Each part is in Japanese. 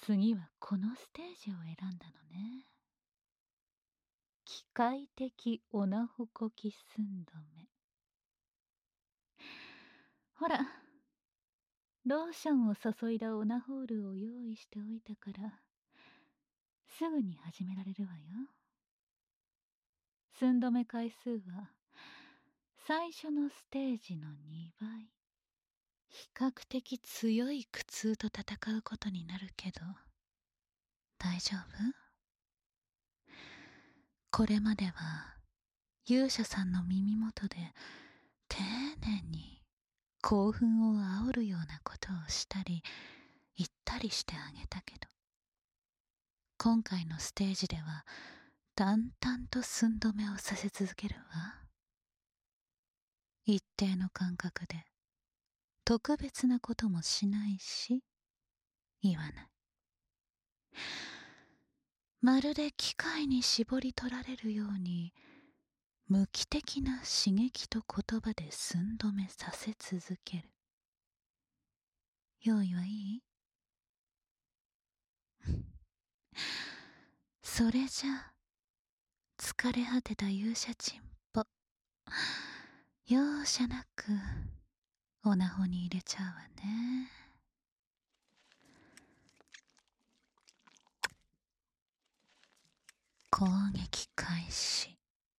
次はこのステージを選んだのね。機械的オナホコキ寸止め。ほら、ローションを注いだオナホールを用意しておいたから、すぐに始められるわよ。寸止め回数は最初のステージの2倍。比較的強い苦痛と戦うことになるけど、大丈夫？これまでは勇者さんの耳元で丁寧に興奮を煽るようなことをしたり言ったりしてあげたけど、今回のステージでは淡々と寸止めをさせ続けるわ。一定の間隔で特別なこともしないし言わない。まるで機械に絞り取られるように無機的な刺激と言葉で寸止めさせ続ける。用意はいい？それじゃ疲れ果てた勇者チンポ、容赦なくオナホに入れちゃうわね。攻撃開始。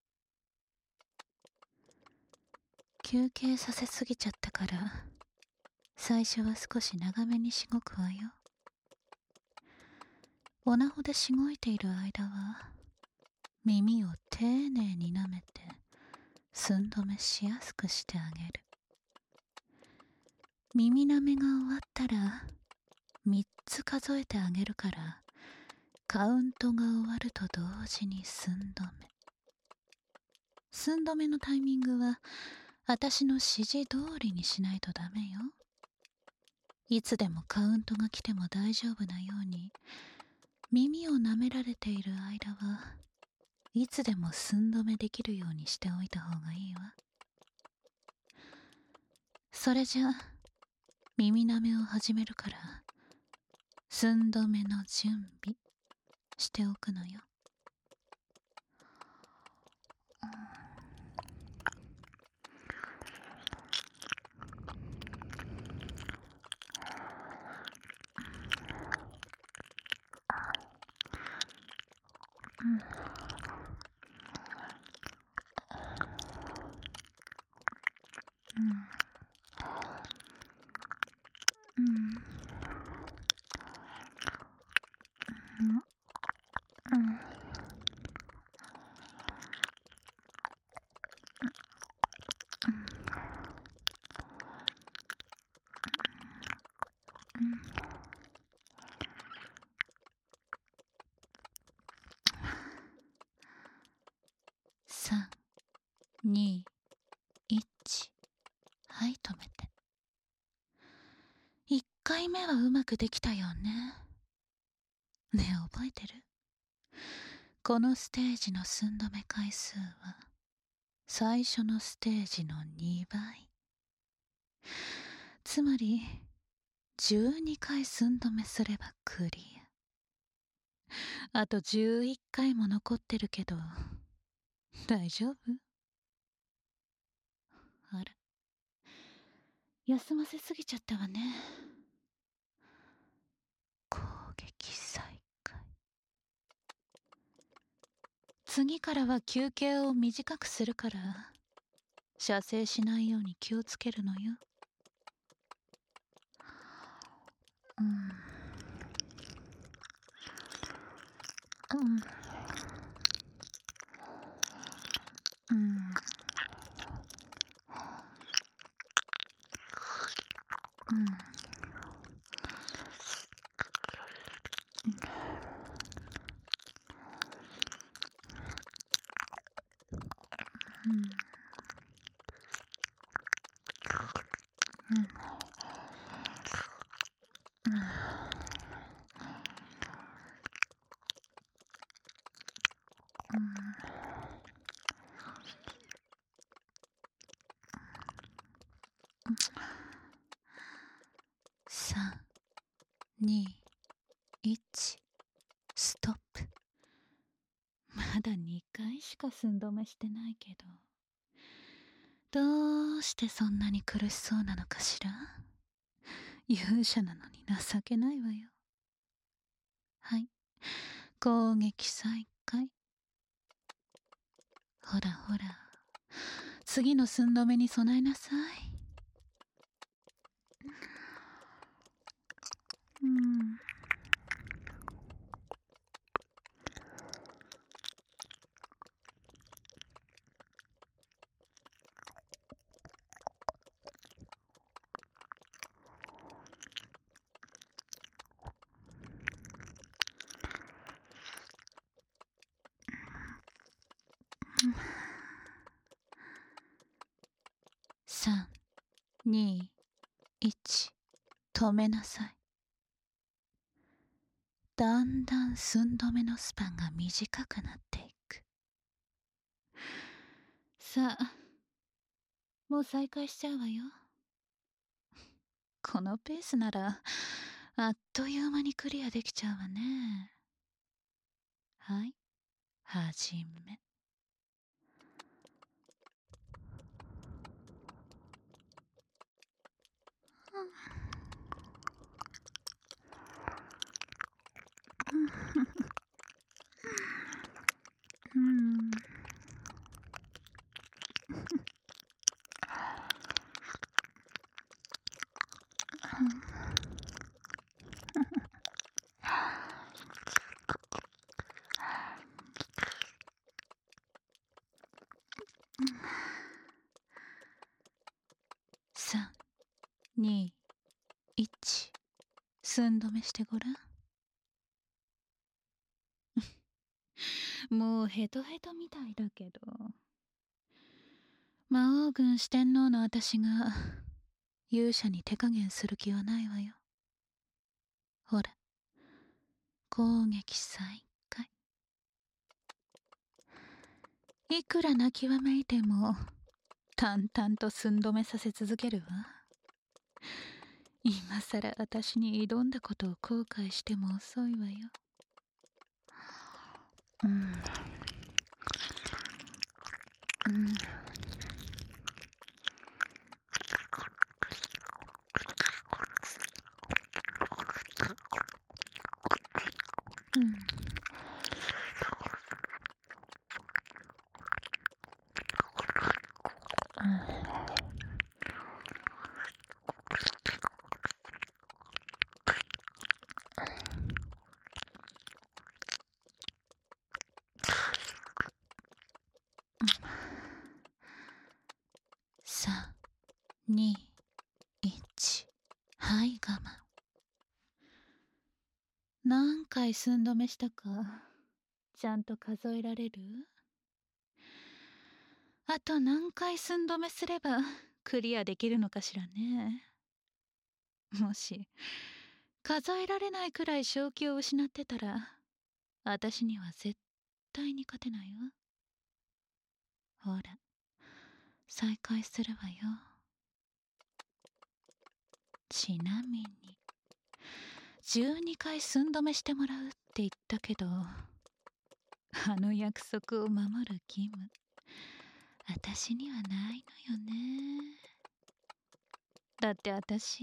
休憩させすぎちゃったから最初は少し長めにしごくわよ。オナホでしごいている間は耳を丁寧に舐めて寸止めしやすくしてあげる。耳舐めが終わったら3つ数えてあげるから、カウントが終わると同時に寸止め。寸止めのタイミングは私の指示通りにしないとダメよ。いつでもカウントが来ても大丈夫なように、耳を舐められている間はいつでも寸止めできるようにしておいた方がいいわ。それじゃ耳舐めを始めるから、寸止めの準備しておくのよ。3、2、1。はい、止めて。1回目はうまくできたよね。ねえ、覚えてる？このステージの寸止め回数は最初のステージの2倍。つまり12回寸止めすればクリア。あと11回も残ってるけど大丈夫？あら、休ませすぎちゃったわね。攻撃再開。次からは休憩を短くするから、射精しないように気をつけるのよ。3、2、1。 寸止めしてないけど、どうしてそんなに苦しそうなのかしら。勇者なのに情けないわよ。はい、攻撃再開。ほらほら、次の寸止めに備えなさい。3、2、1、止めなさい。だんだん寸止めのスパンが短くなっていく。さあ、もう再開しちゃうわよ。このペースならあっという間にクリアできちゃうわね。はい、始め。3、2、1、寸止めしてごらん。もうヘトヘトみたいだけど、魔王軍四天王の私が勇者に手加減する気はないわよ。ほら、攻撃再開。いくら泣きわめいても淡々と寸止めさせ続けるわ。今さら私に挑んだことを後悔しても遅いわよ。3、2、1、はい、我慢。何回寸止めしたかちゃんと数えられる？あと何回寸止めすればクリアできるのかしらね。もし数えられないくらい正気を失ってたら私には絶対に勝てないわ。ほら、再開するわよ。ちなみに12回寸止めしてもらうって言ったけど、あの約束を守る義務私にはないのよね。だって私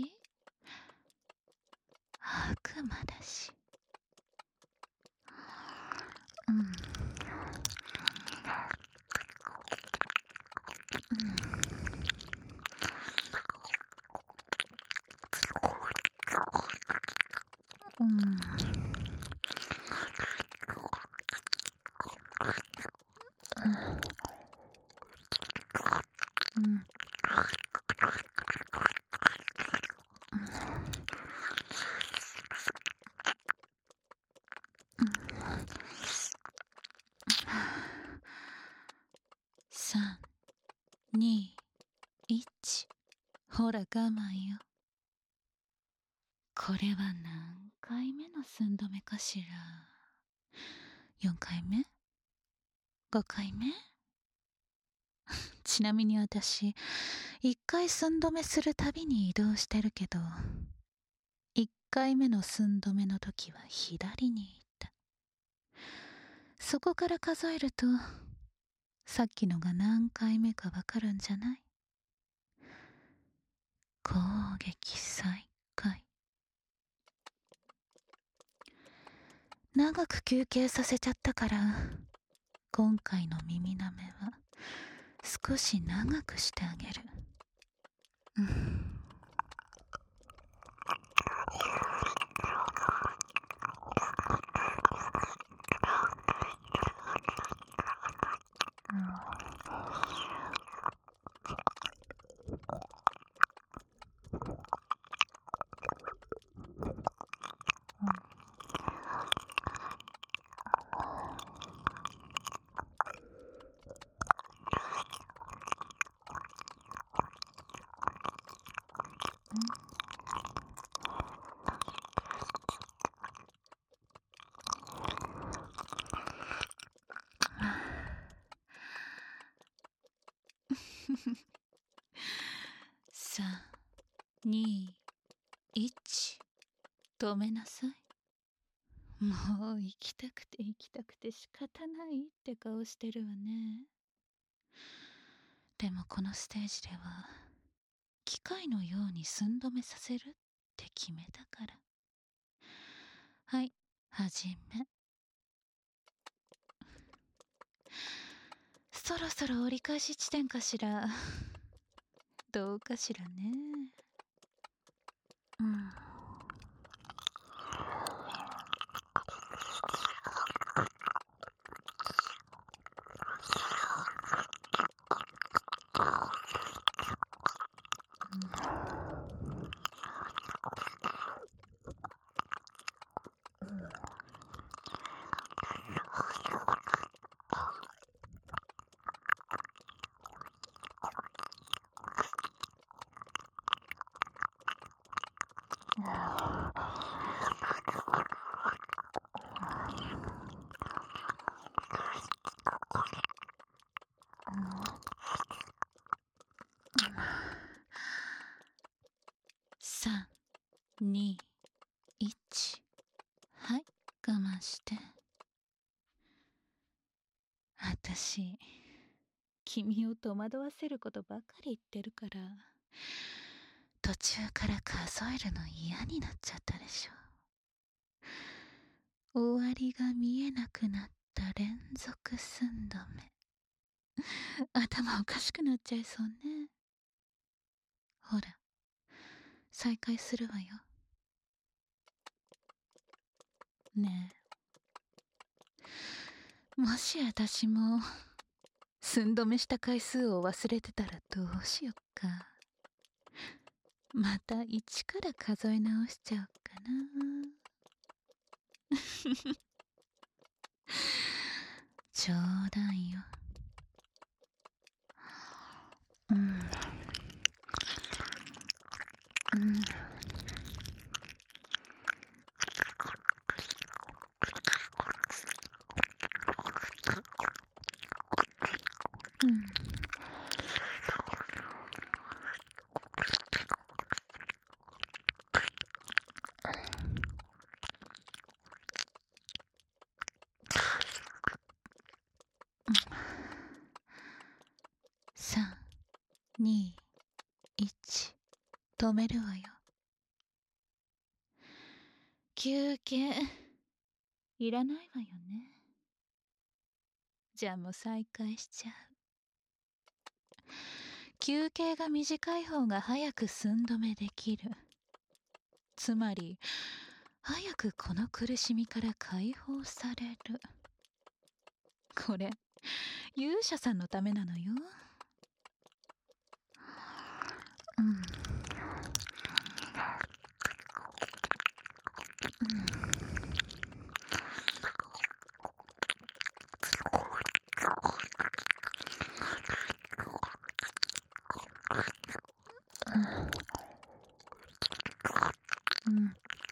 悪魔だし。3、2、1、ほら我慢よ。これは何回目の寸止めかしら。4回目？ 5 回目？ちなみに私1回寸止めするたびに移動してるけど、1回目の寸止めの時は左にいた。そこから数えるとさっきのが何回目かわかるんじゃない？攻撃再開。長く休憩させちゃったから、今回の耳舐めは少し長くしてあげる。うん。3、2、1、止めなさい。もう行きたくて行きたくて仕方ないって顔してるわね。でもこのステージでは機械のように寸止めさせるって決めたから。はい、始め。そろそろ折り返し地点かしら。どうかしらね。うん。3、2、1。はい、我慢して。私、君を戸惑わせることばかり言ってるから、途中から数えるの嫌になっちゃったでしょ。終わりが見えなくなった連続寸止め。頭おかしくなっちゃいそうね。ほら、再開するわよ。ねえ、もし私も寸止めした回数を忘れてたらどうしよっか。また一から数え直しちゃおうかな。冗談よ。うん。うん。うん。3、2、1、止めるわよ。休憩、いらないわよね。じゃあもう再開しちゃう。休憩が短い方が早く寸止めできる。つまり、早くこの苦しみから解放される。これ、勇者さんのためなのよ。うん。うん。うん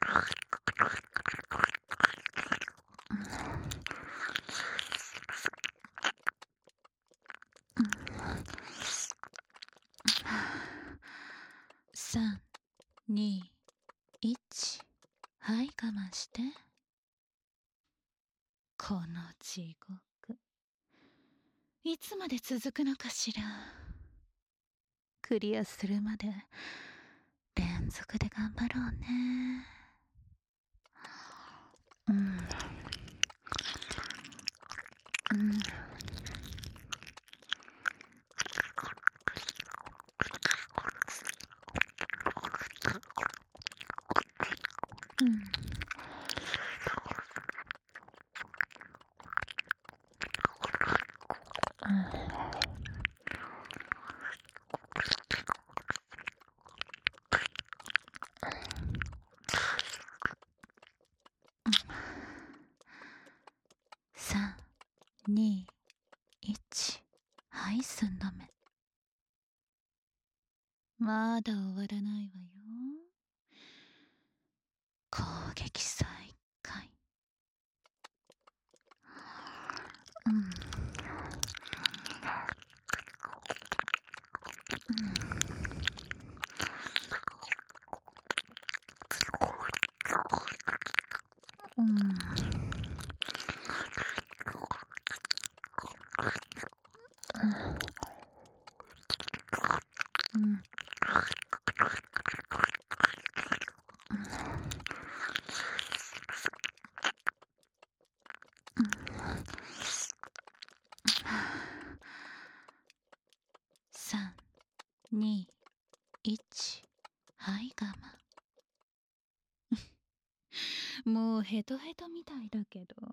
。3、2、1。はい、我慢して。この地獄。 いつまで続くのかしら。クリアするまで連続で頑張ろうね。うんうんうん3、2、1。はい、寸止め。まだ終わらないわよ。攻撃再開。3、2、1。はい、我慢。もうヘトヘトみたいだけど。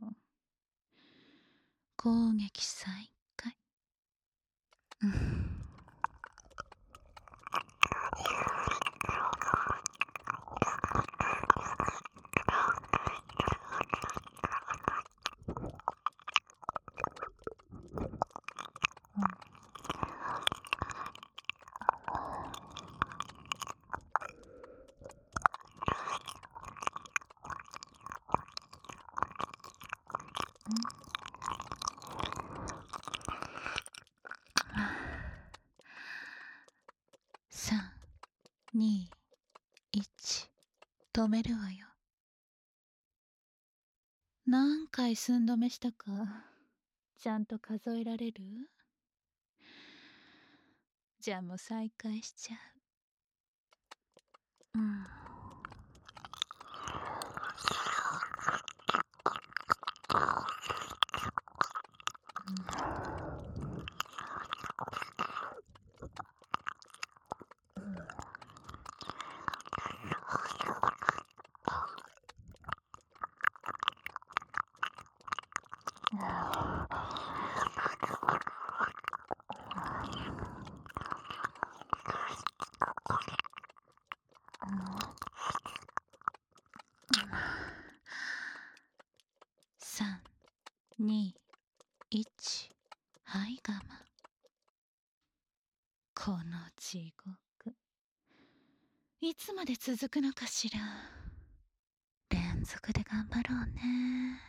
攻撃再開。3、2、1。止めるわよ。何回寸止めしたか、ちゃんと数えられる？じゃあもう再開しちゃう。3、2、1。はい、我慢。この地獄、いつまで続くのかしら。連続で頑張ろうね。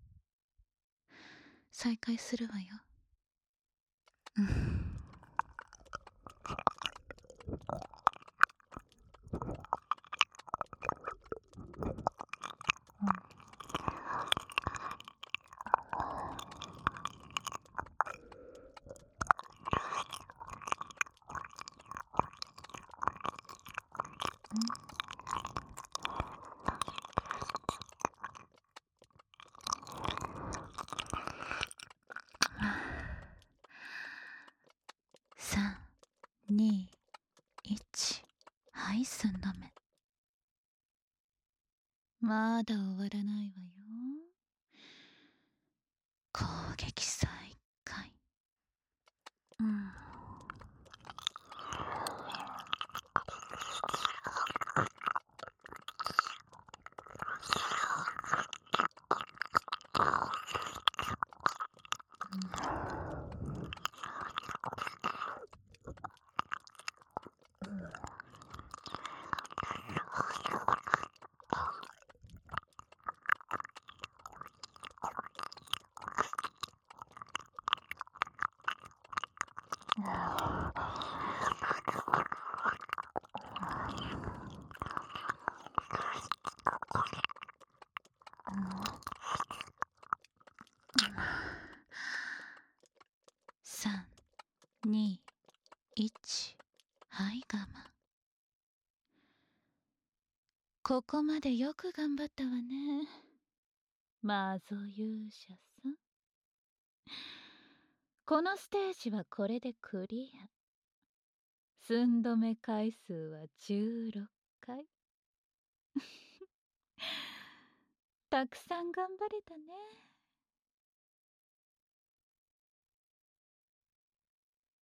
再開するわよ。3、2、1。はい、寸止め。まだ終わらないわよ。攻撃再開。 2、1。はい我慢。ここまでよく頑張ったわね、マゾ勇者さん。このステージはこれでクリア。寸止め回数は16回。たくさん頑張れたね。